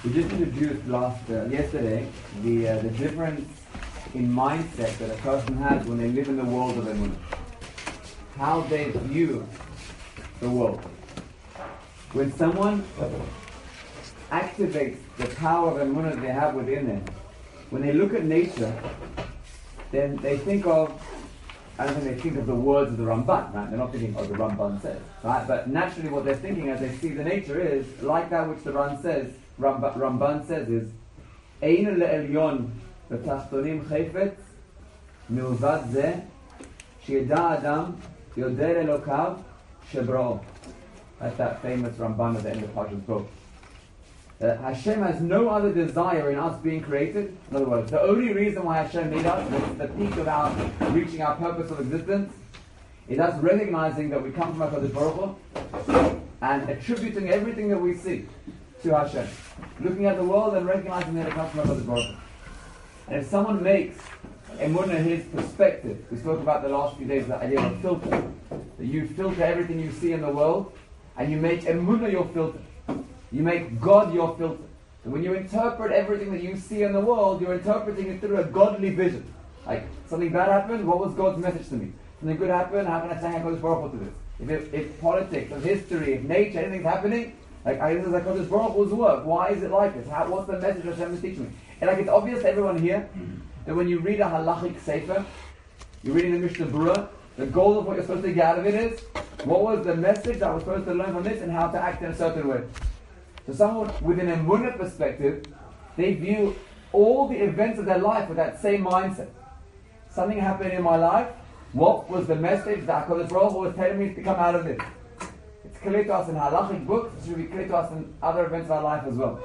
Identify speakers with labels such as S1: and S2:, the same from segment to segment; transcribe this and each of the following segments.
S1: We just introduced yesterday the difference in mindset that a person has when they live in the world of Emunah. How they view the world. When someone activates the power of Emunah they have within them, when they look at nature, then they think of, I don't think they think of the words of the Ramban, right? They're not thinking, the Ramban says, right? But naturally what they're thinking as they see the nature is, like that which the Ramban says is, Ein le'elyon v'tachtonim chayfetz milvad zeh sheyeda adam yodeh elokav shebra'o. That's that famous Ramban at the end of Parshas book. Hashem has no other desire in us being created. In other words, the only reason why Hashem made us, the peak of our reaching our purpose of existence, is us recognizing that we come from HaKadosh Baruch Hu and attributing everything that we see to Hashem. Looking at the world and recognizing that it comes from HaKadosh Baruch Hu. And if someone makes Emunah his perspective, we spoke about the last few days, the idea of a filter. That you filter everything you see in the world, and you make Emunah your filter. You make God your filter. And when you interpret everything that you see in the world, you're interpreting it through a godly vision. Like, something bad happened, what was God's message to me? Something good happened, how can I thank HaKadosh Baruch Hu to this? If politics, if history, if nature, anything's happening, like, this is HaKadosh Baruch Hu's work. Why is it like this? What's the message Hashem is teaching me? And like, it's obvious to everyone here that when you read a halachic sefer, you're reading the Mishnah Berurah, the goal of what you're supposed to get out of it is, what was the message I was supposed to learn from this and how to act in a certain way. So someone with an Emunah perspective, they view all the events of their life with that same mindset. Something happened in my life, what was the message that HaKadosh Baruch Hu was telling me to come out of this? It's clear to us in halachic books, it should be clear to us in other events of our life as well.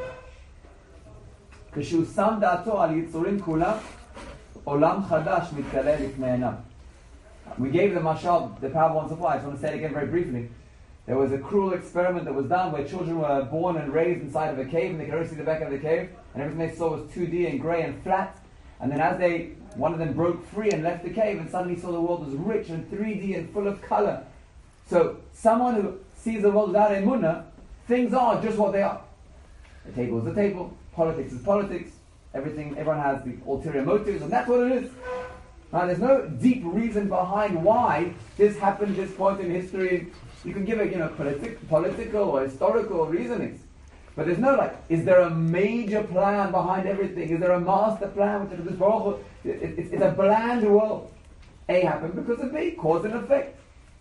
S1: כשהוא שם דעתו על יצורים כולם, עולם חדש מתגלה לפני עיניו. We gave the mashal, the parable once before. I just want to say it again very briefly. There was a cruel experiment that was done where children were born and raised inside of a cave, and they could only see the back of the cave, and everything they saw was 2D and grey and flat. And then as one of them broke free and left the cave, and suddenly saw the world was rich and 3D and full of colour. So someone who sees the world without Emunah, things are just what they are. The table is the table, politics is politics, everyone has the ulterior motives, and that's what it is. Now, there's no deep reason behind why this happened at this point in history. You can give it, political or historical reasonings. But there's no is there a major plan behind everything? Is there a master plan? Which is this Baruch Hu? It's a bland world. A happened because of B, cause and effect.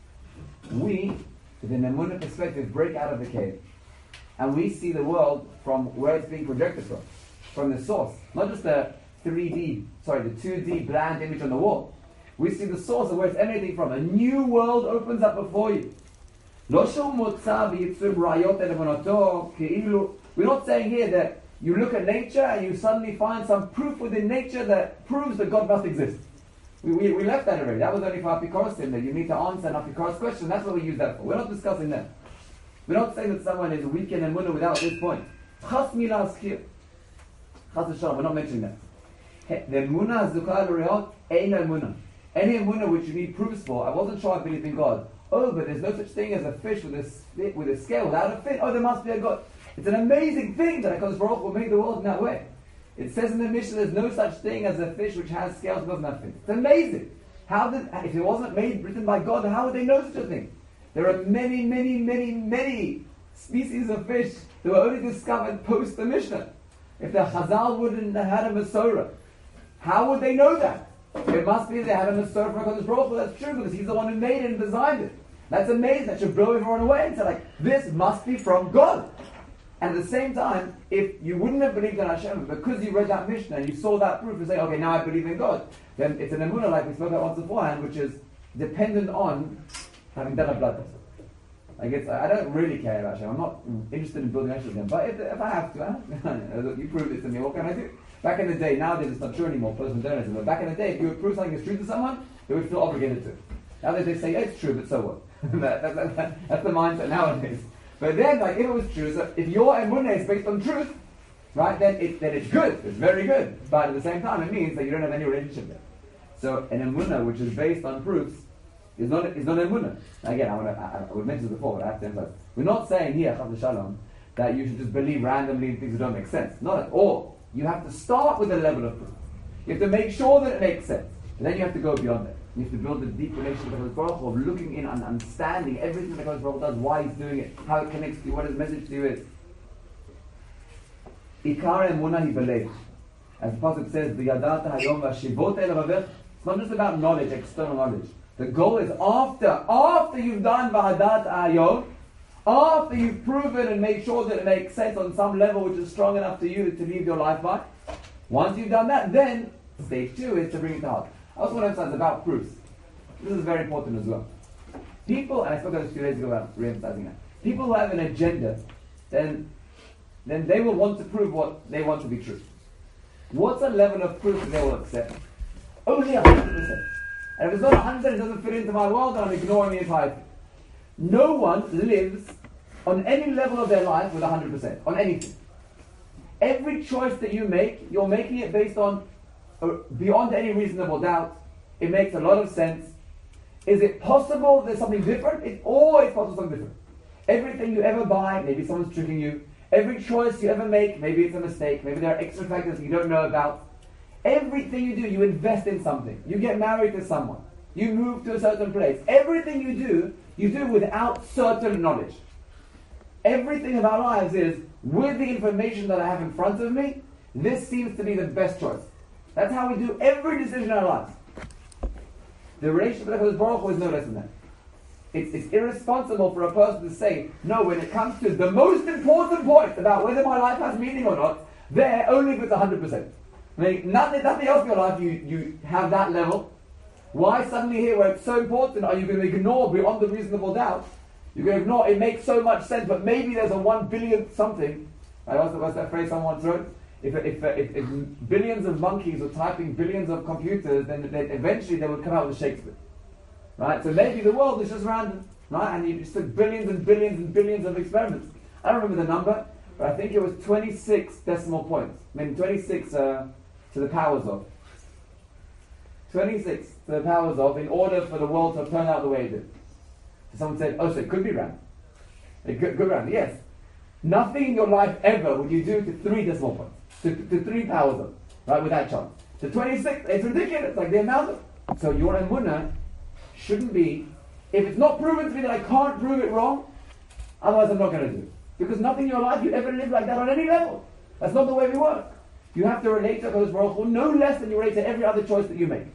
S1: We, with an Emunah perspective, break out of the cave. And we see the world from where it's being projected from the source. Not just the 2D bland image on the wall. We see the source of where it's emanating from. A new world opens up before you. We're not saying here that you look at nature and you suddenly find some proof within nature that proves that God must exist. We left that already. That was only for Apikoros, that you need to answer an Apikoros question. That's what we use that for. We're not discussing that. We're not saying that someone is weak in Emunah without this point. Chas milah askir. Chas v'shalom, we're not mentioning that. The Emunah zukah l'reot, ein Emunah. Any Emunah which you need proofs for, I wasn't sure I believe in God. Oh, but there's no such thing as a fish with a scale without a fin. Oh, there must be a God. It's an amazing thing that HaKadosh Baruch Hu made the world in that way. It says in the Mishnah there's no such thing as a fish which has scales and doesn't have fins. It's amazing. If it wasn't written by God, how would they know such a thing? There are many, many, many, many species of fish that were only discovered post the Mishnah. If the Chazal wouldn't have had a Masorah, how would they know that? It must be they had a Masorah from HaKadosh Baruch Hu. That's true, because He's the one who made it and designed it. That's amazing. That should blow everyone away and say, this must be from God. And at the same time, if you wouldn't have believed in Hashem, because you read that Mishnah and you saw that proof and say, okay, now I believe in God, then it's an Emunah like we spoke about once beforehand, which is dependent on having done a blood test. I don't really care about Hashem. I'm not interested in building Hashem again. But if I have to, you prove it to me, what can I do? Back in the day, nowadays it's not true anymore, postmodernism, but back in the day, if you would prove something is true to someone, they would feel obligated to. Nowadays they say, it's true, but so what? That's the mindset nowadays. But then, if it was true, so if your Emunah is based on truth, right, then it's good, it's very good. But at the same time, it means that you don't have any relationship there. So an Emunah which is based on proofs is not Emunah. Again, I would mention this before, but I have to emphasize. We're not saying here, Chas v'Shalom, that you should just believe randomly in things that don't make sense. Not at all. You have to start with a level of proof. You have to make sure that it makes sense. And then you have to go beyond it. You have to build a deep relationship with Baruch Hu, of looking in and understanding everything that Baruch Hu does, why He's doing it, how it connects to you, what His message to you is. Ikar emunah hi belev. As the Pasuk says, "V'yadata hayom v'ashivot el ravech." It's not just about knowledge, external knowledge. The goal is after you've done v'hadat hayom, after you've proven and made sure that it makes sense on some level which is strong enough to you to live your life by. Once you've done that, then stage 2 is to bring it to heart. I also want to emphasize about proofs. This is very important as well. People, and I spoke about this a few days ago about re-emphasizing that. People who have an agenda, then they will want to prove what they want to be true. What's a level of proof that they will accept? Only 100%. And if it's not 100%, it doesn't fit into my world, then I'm ignoring the entire thing. No one lives on any level of their life with 100%, on anything. Every choice that you make, you're making it based on, beyond any reasonable doubt. It makes a lot of sense. Is it possible there's something different? It's always possible something different. Everything you ever buy, maybe someone's tricking you. Every choice you ever make, maybe it's a mistake. Maybe there are extra factors you don't know about. Everything you do, you invest in something. You get married to someone. You move to a certain place. Everything you do without certain knowledge. Everything of our lives is, with the information that I have in front of me, this seems to be the best choice. That's how we do every decision in our lives. The relationship with Baruch Hu is no less than that. It's irresponsible for a person to say, no, when it comes to the most important point about whether my life has meaning or not, there, only if it's 100%. I mean, nothing else in your life, you have that level. Why suddenly here, where it's so important, are you going to ignore beyond the reasonable doubt? You're going to ignore, it makes so much sense, but maybe there's a 1 billion something. What's that phrase someone wrote? If billions of monkeys were typing billions of computers, then eventually they would come out with Shakespeare. Right? So maybe the world is just random. Right? And you just took billions and billions and billions of experiments. I don't remember the number, but I think it was 26 decimal points. I mean 26 to the powers of. 26 to the powers of, in order for the world to turn out the way it did. So someone said, so it could be random. It could be random, yes. Nothing in your life ever would you do to 3 decimal points. To 3 powers of, right, with that chance. To 26, it's ridiculous, it's like the amount of... So your emunah shouldn't be, if it's not proven to me that I can't prove it wrong, otherwise I'm not going to do it. Because nothing in your life you ever live like that on any level. That's not the way we work. You have to relate to HaKadosh Baruch Hu no less than you relate to every other choice that you make.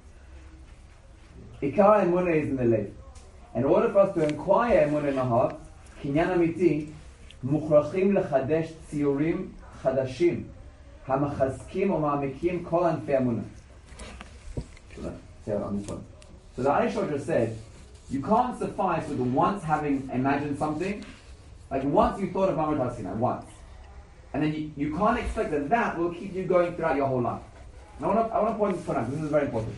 S1: Ikar emunah is in the lev. In order for us to acquire emunah in our heart, kinyan amiti, mukhrachim lechadesh tziyurim חדשים, המחזקים ומעמיקים כל ענפי אמונה. So the Arisha just said, you can't suffice with once having imagined something, like once you thought of Mamre Har Sinai, once. And then you can't expect that will keep you going throughout your whole life. And I want to point this point out, this is very important.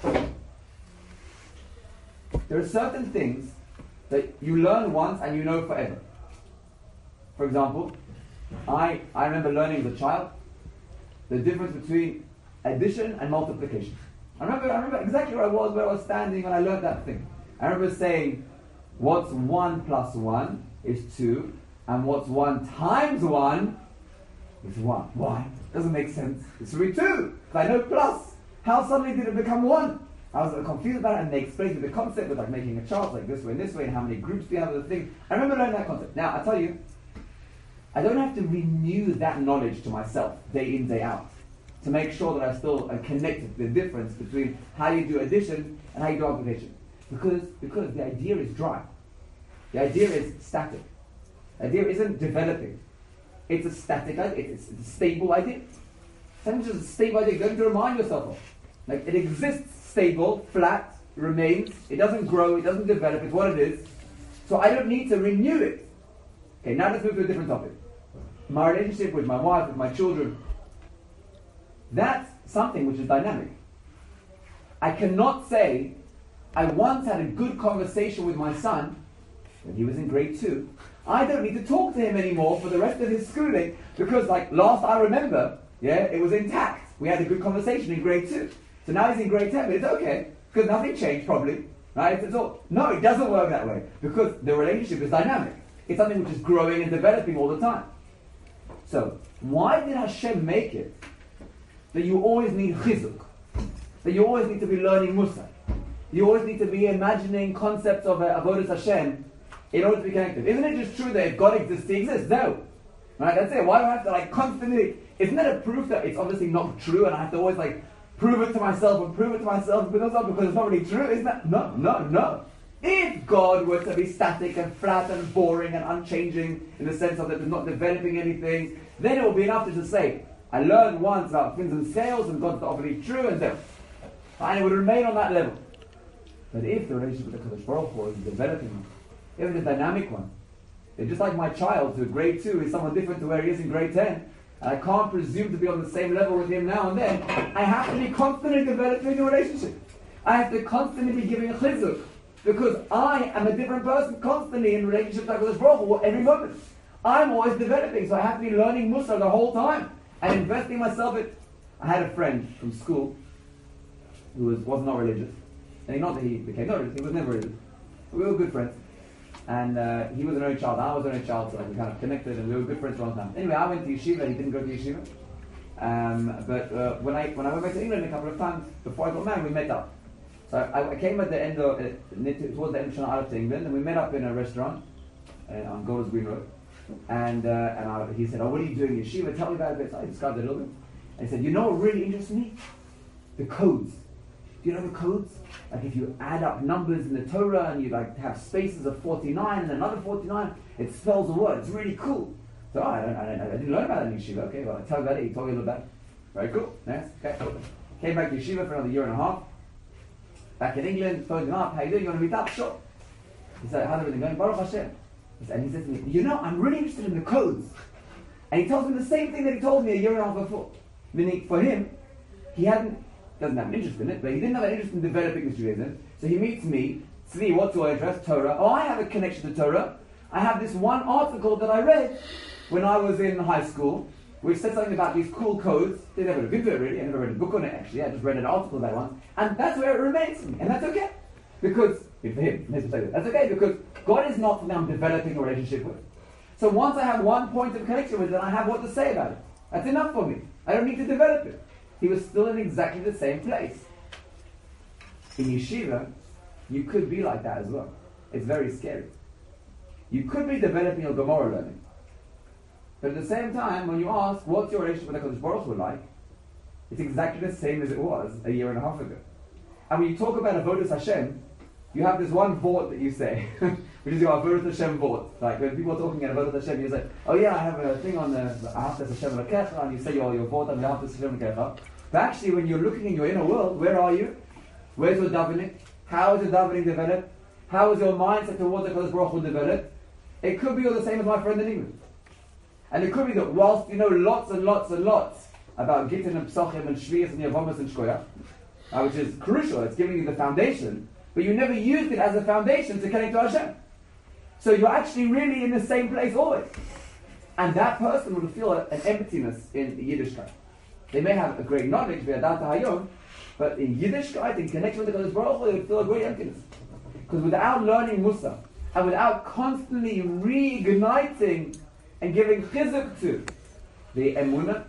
S1: There are certain things that you learn once and you know forever. For example, I remember learning as a child the difference between addition and multiplication. I remember exactly where I was standing when I learned that thing. I remember saying, what's 1 plus 1 is 2, and what's 1 times 1 is 1. Why? Doesn't make sense. It's really 2. I know plus. How suddenly did it become 1? I was confused about it, and they explained the concept with like making a chart like this way, and how many groups do you have of the thing. I remember learning that concept. Now, I tell you, I don't have to renew that knowledge to myself day in, day out to make sure that I still connect the difference between how you do addition and how you do multiplication. Because the idea is dry. The idea is static. The idea isn't developing. It's a static idea. It's a stable idea. Sometimes it's a stable idea. You don't have to remind yourself of. Like, it exists stable, flat, remains. It doesn't grow. It doesn't develop. It's what it is. So I don't need to renew it. Okay, now let's move to a different topic. My relationship with my wife, with my children. That's something which is dynamic. I cannot say, I once had a good conversation with my son when he was in grade 2. I don't need to talk to him anymore for the rest of his schooling because, like, last I remember, it was intact. We had a good conversation in grade 2. So now he's in grade 10, but it's okay because nothing changed probably. Right? No, it doesn't work that way because the relationship is dynamic. It's something which is growing and developing all the time. So, why did Hashem make it that you always need chizuk? That you always need to be learning Musa? You always need to be imagining concepts of Avodas Hashem in order to be connected. Isn't it just true that if God exists, He exists? No. Right? That's it. Why do I have to constantly... Isn't that a proof that it's obviously not true and I have to always prove it to myself and prove it to myself because it's not really true? Isn't that... No. If God were to be static and flat and boring and unchanging in the sense of that it's not developing anything, then it will be enough to just say, I learned once about things and scales and God's obviously true and then... And it would remain on that level. But if the relationship with the Kadosh Baruch Hu is developing, if it's a dynamic one, it's just like my child who grade 2 is someone different to where he is in grade 10, and I can't presume to be on the same level with him now and then, I have to be constantly developing a relationship. I have to constantly be giving a chizuk, because I am a different person constantly in relationship to Kadosh Baruch Hu every moment. I'm always developing, so I have to be learning Musa the whole time, and investing myself in... I had a friend from school who was not religious. And not that he became not religious, he was never religious. We were good friends. And he was an only child, I was an only child, so we kind of connected and we were good friends for a long time. Anyway, I went to yeshiva, he didn't go to yeshiva. But when I went back to England a couple of times, before I got married, we met up. So I came at the end of, towards the end of Shana Aleph to England, and we met up in a restaurant on Golders Green Road. And he said, what are you doing in yeshiva? Tell me about it a bit. So I described it a little bit. And he said, you know what really interests me? The codes. Do you know the codes? Like if you add up numbers in the Torah and you have spaces of 49 and another 49, it spells a word. It's really cool. So I didn't learn about it in yeshiva. Okay, well I tell you about it. He told me a little bit. Very cool. Nice. Okay. Came back to yeshiva for another year and a half. Back in England, phoned him up. How you doing? You want to meet up? Sure. He said, how's everything going? Baruch Hashem. And he said to me, I'm really interested in the codes. And he tells me the same thing that he told me a year and a half before. Meaning, for him, he doesn't have an interest in it, but he didn't have an interest in developing his Judaism. So he meets me, Tzvi, what's your interest? Torah. Oh, I have a connection to Torah. I have this one article that I read when I was in high school, which said something about these cool codes. They never looked into it really, I never read a book on it actually, I just read an article about one. And that's where it remains for me, and that's okay. Because, for him, that's okay, because God is not something I'm developing a relationship with. So once I have one point of connection with it, I have what to say about it. That's enough for me. I don't need to develop it. He was still in exactly the same place. In yeshiva, you could be like that as well. It's very scary. You could be developing your Gemara learning. But at the same time, when you ask, what's your relationship with the Kadosh Baruch Hu like? It's exactly the same as it was a year and a half ago. And when you talk about Avodas Hashem, you have this one vort that you say, which is your Avodas Hashem vort. Like when people are talking at Avodas Hashem, you say, oh yeah, I have a thing on the Ahavtas Hashem Elokecha, and you say your vort on the Ahavtas Hashem Elokecha. But actually, when you're looking in your inner world, where are you? Where's your davening? How is your davening developed? How is your mindset towards the Kadosh Baruch Hu developed? It could be all the same as my friend in England. And it could be that whilst you know lots and lots and lots about Gittin and Psachim and Shvias and Yavamas and Shkoyach, which is crucial, it's giving you the foundation, but you never used it as a foundation to connect to Hashem. So you're actually really in the same place always. And that person will feel an emptiness in Yiddishkeit. They may have a great knowledge, but in Yiddishkeit, in connection with the Kadosh Baruch Hu, they will feel a great emptiness. Because without learning Musa, and without constantly reigniting and giving chizuk to the emunah,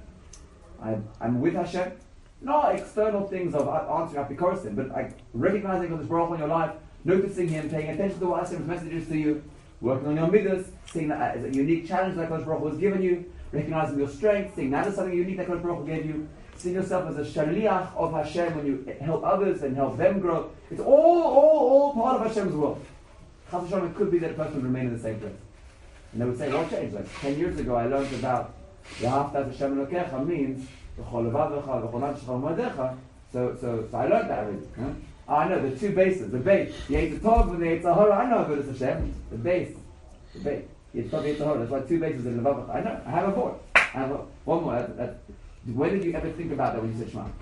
S1: I'm with Hashem, not external things of answering apikorasim, but like recognizing Kadosh Baruch Hu in your life, noticing Him, paying attention to what Hashem's messages to you, working on your midas, seeing that as a unique challenge that Kadosh Baruch Hu has given you, recognizing your strength, seeing that as something unique that Kadosh Baruch Hu gave you, seeing yourself as a shaliach of Hashem when you help others and help them grow. It's all part of Hashem's world. Chas v'shalom, it could be that a person would remain in the same place. And they would say, what changed? Like 10 years ago I learned about Yahavtas Hashem Elokecha means V'chol levavecha v'chol nafshecha v'modecha. So I learned that already. Huh? I know the two bases. The base, the Yetzer Tov and the Yetzer Hara. I know Avodas Hashem. The base. Yetzer Tov, Yetzer Hara. That's why two bases in levavecha. I know. I have a board. I have one more. When did you ever think about that when you said Shema?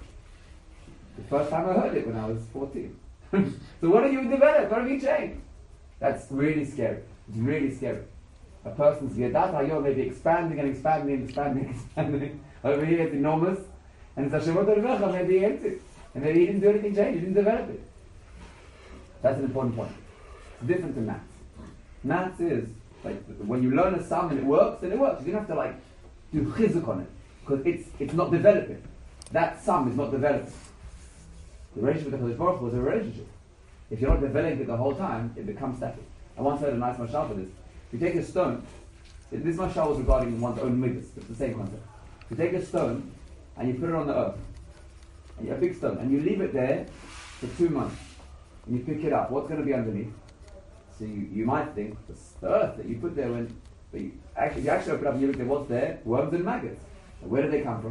S1: The first time I heard it when I was 14. So what have you developed? What have you changed? That's really scary. It's really scary. A person's Yadat Hayom may be expanding and expanding and expanding and expanding. Over here it's enormous. And it's Hashemot Elokecha may be empty. And maybe he didn't do anything change, he didn't develop it. That's an important point. It's different to maths. Maths is, Like when you learn a sum and it works, then it works. You don't have to like do chizuk on it because it's not developing. That sum is not developing. The relationship with the Kadosh Baruch Hu is a relationship. If you're not developing it the whole time, it becomes static. I once heard a nice mashal for this. If you take a stone, this mashal was regarding one's own midas. It's the same concept. You take a stone and you put it on the earth, and a big stone, and you leave it there for 2 months, and you pick it up. What's going to be underneath? So you might think the earth that you put there if you actually open it up and you look at what's there, worms and maggots. And where do they come from?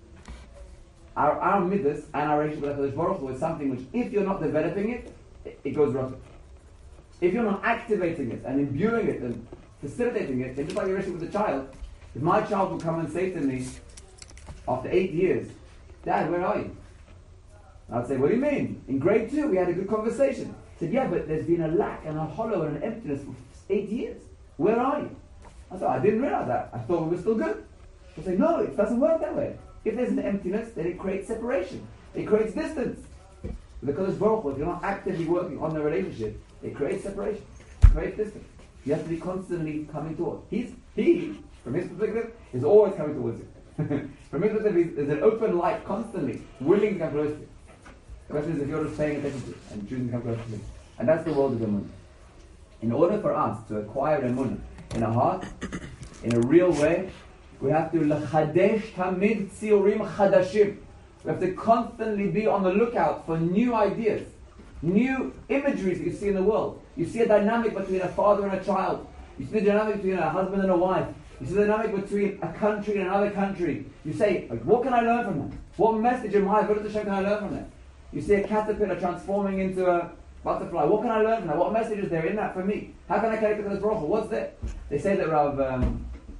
S1: Our midas and our relationship with HaKadosh Baruch Hu is something which, if you're not developing it, it goes rotten. If you're not activating it and imbuing it and facilitating it, just like your relationship with a child, if my child would come and say to me after 8 years, Dad, where are you? And I'd say, what do you mean? In grade 2 we had a good conversation. He said, yeah, but there's been a lack and a hollow and an emptiness for 8 years. Where are you? I said, I didn't realize that. I thought we were still good. I say, no, it doesn't work that way. If there's an emptiness, then it creates separation. It creates distance. Because it's Baruch Hu, if you're not actively working on the relationship, it creates separation. It creates distance. You have to be constantly coming towards. He, from his perspective, is always coming towards you. From his perspective, there's an open light constantly, willing to come close to you. The question is if you're just paying attention to it and choosing to come close to me. And that's the world of Emunah. In order for us to acquire Emunah in our heart, in a real way, we have to l'chadesh tamid tziurim chadashim. We have to constantly be on the lookout for new ideas, new imageries that you see in the world. You see a dynamic between a father and a child. You see a dynamic between a husband and a wife. You see the dynamic between a country and another country. You say, what can I learn from that? What message in my Avodas Hashem can I learn from that? You see a caterpillar transforming into a butterfly. What can I learn from that? What message is there in that for me? How can I connect to this Baruch Hu? What's there? They say that Rav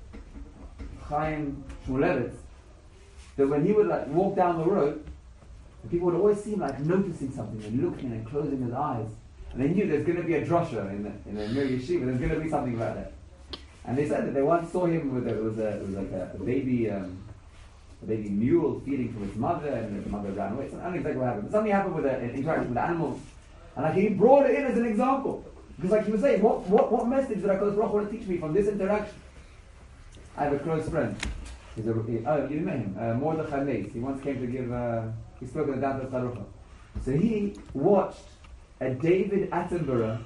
S1: Chaim Shmulevitz, that when he would walk down the road, the people would always seem noticing something and looking and closing his eyes. And they knew there's going to be a drasha in the Mir Yeshiva. There's going to be something about that. And they said that they once saw him with it was like a baby mule feeding from its mother, and the mother ran away. I don't know exactly what happened, but something happened with an interaction with animals, and he brought it in as an example because he was saying, what message did HaKadosh Baruch Hu want to teach me from this interaction? I have a close friend. You met him, Mordechai Meis. He once came to give. He spoke at the Daf of Charucha. So he watched a David Attenborough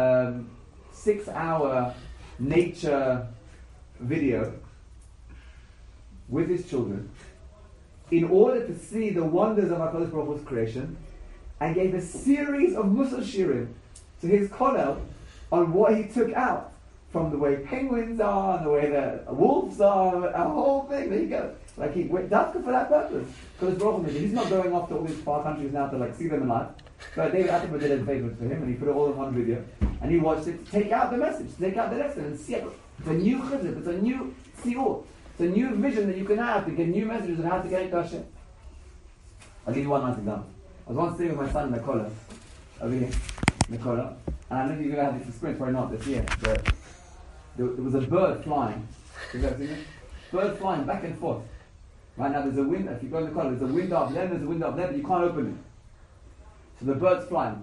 S1: 6-hour nature video with his children in order to see the wonders of HaKadosh Baruch Hu's creation, and gave a series of Musar Shirim to his kollel on what he took out from the way penguins are and the way the wolves are, a whole thing. There you go. He went Dafka for that purpose. Because Baruch Hu, he's not going off to all these far countries now to see them in life. But David Attenborough did a favor for him, and he put it all in one video, and he watched it to take out the message, to take out the lesson, and see it. It's a new chizuk, it's a new siur, it's a new vision that you can have to get new messages of how to get into Hashem. I'll give you one nice example. I was once sitting with my son Nicola, over here, Nicola, and I don't know if you're going to have this experience, probably not this year, but there was a bird flying. Have you ever seen it? Bird flying back and forth. Right now there's a window, if you go in the corner, there's a window up there, there's a window up there, but you can't open it. So the bird's flying.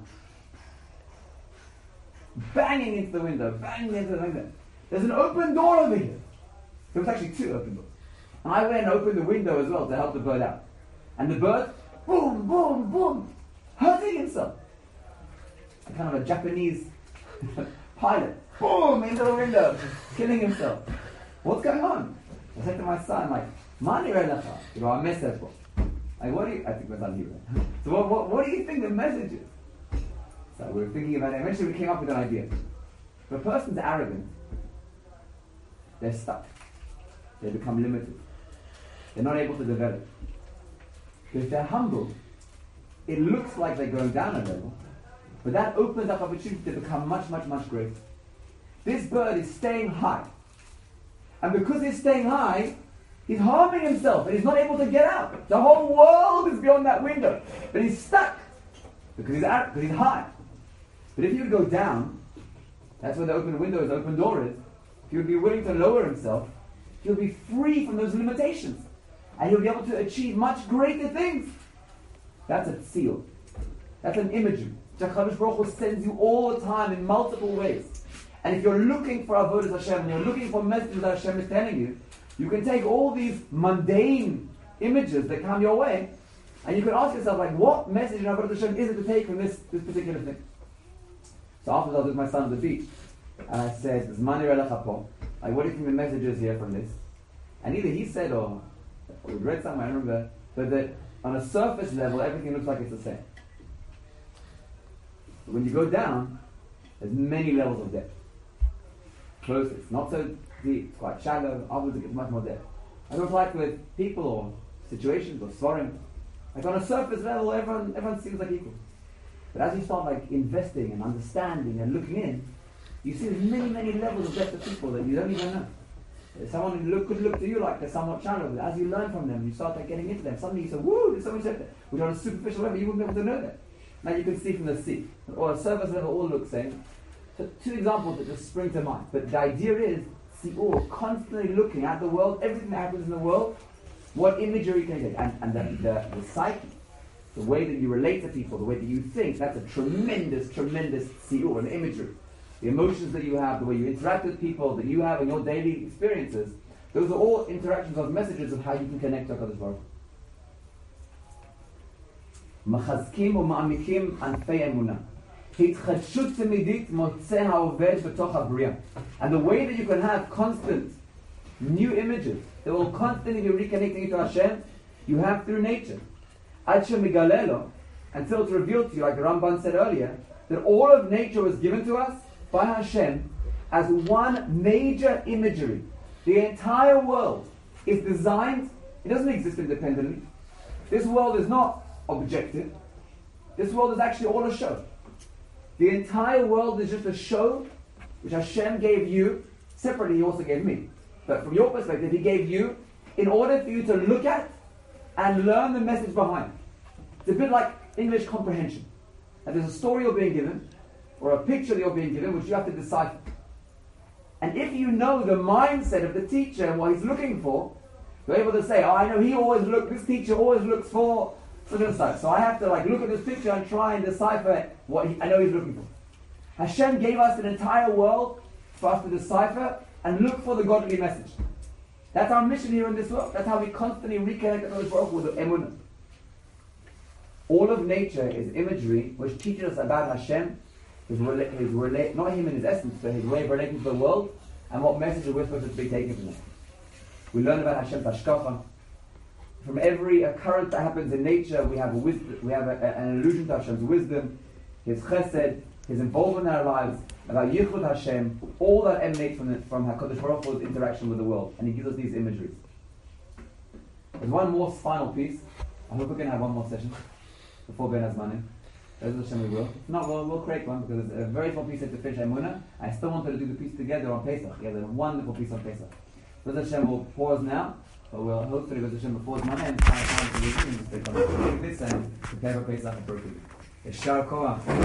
S1: Banging into the window. There's an open door over here. There was actually 2 open doors. And I went and opened the window as well to help the bird out. And the bird, boom, boom, boom, hurting himself. A kind of a Japanese pilot. Boom, into the window, killing himself. What's going on? I said to my son, Mani Relacha. You know, I'm what do you, I think that's on Hebrew. So what do you think the message is? So we were thinking about it. Eventually we came up with an idea. If a person's arrogant, they're stuck. They become limited. They're not able to develop. But if they're humble, it looks like they're going down a level, but that opens up opportunity to become much, much, much greater. This bird is staying high. And because he's staying high, he's harming himself and he's not able to get out. The whole world is beyond that window. But he's stuck because he's high. But if he would go down, that's where the open window is, open door is. If he would be willing to lower himself, he'll be free from those limitations. And he'll be able to achieve much greater things. That's a seal. That's an imagery. HaKadosh Baruch Hu sends you all the time in multiple ways. And if you're looking for avodas Hashem, and you're looking for messages that Hashem is telling you, you can take all these mundane images that come your way, and you can ask yourself, like, what message in avodas Hashem is it to take from this particular thing? So afterwards I was with my son on the beach, and I said, "Zman yireh lecha po." Like, what do you think the message is here from this? And either he said, or we read somewhere, I don't remember, but that on a surface level, everything looks like it's the same. But when you go down, there's many levels of depth. Closer, it's not so deep, it's quite shallow, afterwards it gets much more depth. I don't like with people or situations or svarim. Like on a surface level, everyone seems like equal. But as you start like investing and understanding and looking in, you see there's many levels of depth of people that you don't even know. Someone could look to you like they're somewhat shallow, but as you learn from them, you start like getting into them. Suddenly you say, "Woo, there's so much depth there," which on a superficial level you wouldn't be able to know that. Now you can see from the sea, or a surface level all look the same. So two examples that just spring to mind. But the idea is, see all constantly looking at the world, everything that happens in the world, what imagery can you get? And the psyche, the way that you relate to people, the way that you think, that's a tremendous si'ur, an imagery. The emotions that you have, the way you interact with people, that you have in your daily experiences, those are all interactions of messages of how you can connect to HaKadosh Baruch Hu. מחזקים ומעמיקים ענפי אמונה. התחדשות תמידית מוצא העובד בתוך הבריאה. And the way that you can have constant new images that will constantly be reconnecting you to Hashem, you have through nature. עד שמגלה לו, until it's revealed to you, like the Ramban said earlier, that all of nature was given to us by Hashem as one major imagery. The entire world is designed, it doesn't exist independently. This world is not objective. This world is actually all a show. The entire world is just a show which Hashem gave you. Separately, He also gave me. But from your perspective, He gave you in order for you to look at and learn the message behind. It's a bit like English comprehension. And there's a story you're being given, or a picture that you're being given, which you have to decipher. And if you know the mindset of the teacher and what he's looking for, you're able to say, "Oh, I know this teacher always looks for such and such. So I have to look at this picture and try and decipher what I know he's looking for." Hashem gave us an entire world for us to decipher and look for the godly message. That's our mission here in this world. That's how we constantly reconnect with Baruch Hu, with the emunah. All of nature is imagery which teaches us about Hashem, not Him in His essence, but His way of relating to the world, and what message we're supposed to be taken from it. We learn about Hashem's hashkafa. From every occurrence that happens in nature, we have an allusion to Hashem's wisdom, His chesed, His involvement in our lives, about Yichud Hashem, all that emanates from HaKadosh Baruch Hu's interaction with the world. And He gives us these imageries. There's one more final piece. I hope we're going to have one more session before Ben Azmanim. As Hashem we will. If not, we'll create one, because it's a very small piece to finish Emunah. I still wanted to do the piece together on Pesach. Yeah, there's a wonderful piece on Pesach. Bez Hashem will pause now, but we'll hopefully Bez Hashem before Zmaneh and find time to resume this and prepare for Pesach appropriately. Yeshar Koach.